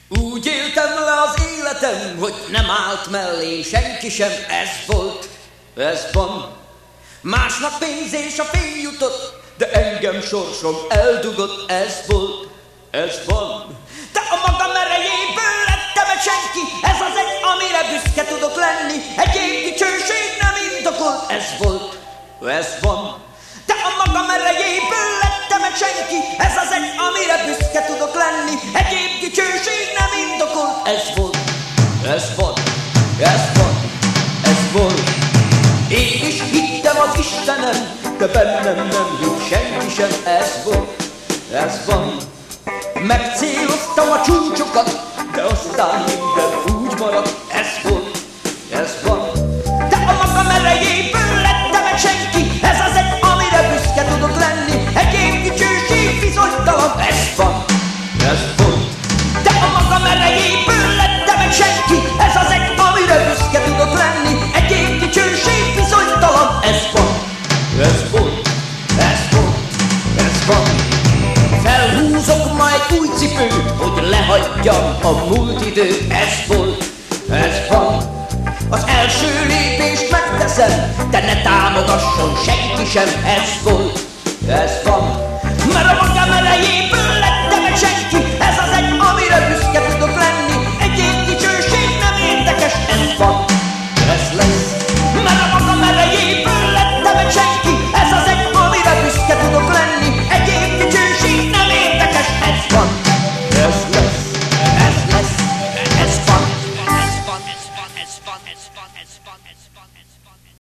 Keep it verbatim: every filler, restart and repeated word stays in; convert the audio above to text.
Úgy éltem le az életem, hogy nem állt mellém senki sem, ez volt, ez van. Másnak pénz és a fény jutott, de engem sorsom eldugott, ez volt, ez van. De a magam erejéből lettem egy senki, ez az egy, amire büszke tudok lenni. Egyéb dicsőség nem indokolt, ez volt, ez van. De a magam erejéből lettem egy senki, ez az egy, amire büszke tudok lenni. Egyéb dicsőség nem indokolt, ez volt, ez van, ez van, ez volt. Én is hittem az Istenem, de bennem nem hitt senki sem, ez volt, ez van. Megcéloztam a csúcsokat, de aztán minden úgy maradt, ez volt, ez van. De a magam erejéből lettem egy senki, ez az egy, amire büszke tudok lenni. Egyéb dicsőség bizonytalan, ez van, ez volt. De a magam erejéből lettem egy senki, ez az egy, amire büszke tudok lenni. Egyéb dicsőség bizonytalan, ez van, ez volt, ez volt, ez van. Felhúzok ma egy új cipőt, hogy lehagyjam a múlt időt, ez volt, ez van. Az első lépést megteszem, de ne támogasson senki sem, ez volt, ez van. Mert a magam erejéből